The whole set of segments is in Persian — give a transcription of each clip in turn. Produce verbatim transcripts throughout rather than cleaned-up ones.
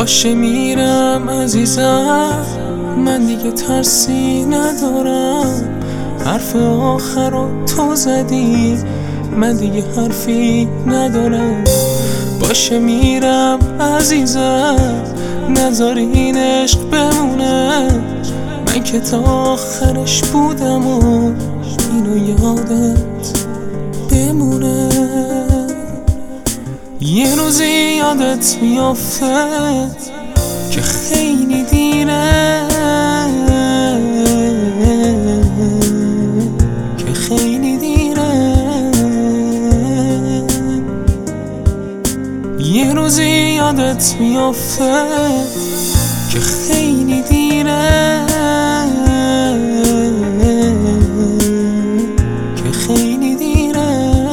باشه میرم عزیزم، من دیگه ترسی ندارم. حرف آخر رو تو زدی، من دیگه حرفی ندارم. باشه میرم عزیزم، نذار این عشق بمونه. من که تا آخرش بودم و اینو یادت بمونه. یه روزی یادت میافته که خیلی دیره، که خیلی دیره. یه روزی یادت میافته که خیلی دیره، که خیلی دیره.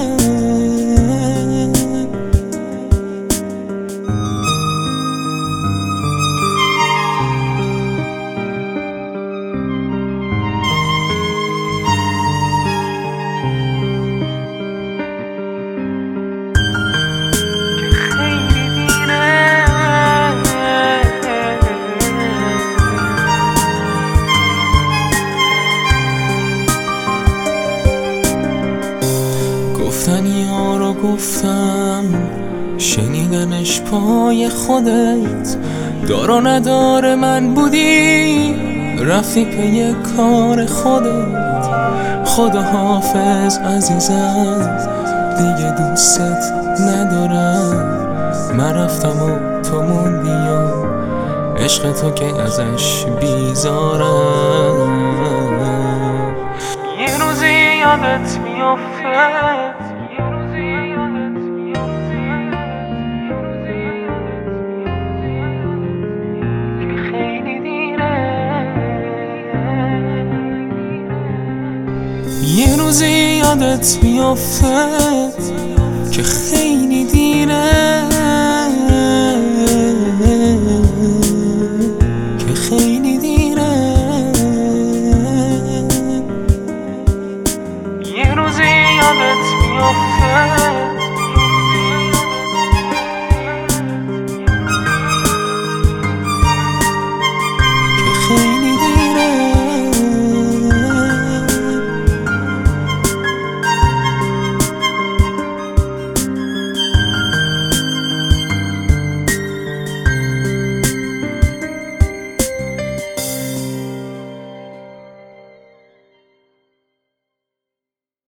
گفتن یارو گفتم، شنیدنش پای خودت. دار و ندار من بودی، رفتی پی کار خودت. خدا حافظ عزیزم، دیگه دوستت ندارم. من رفتم و تو موندی و عشق تو که ازش بیزارم. یه روزی یادت میافته یه روزی یادت میافته که خیلی دیره، که خیلی دیره. یه روزی یادت میافته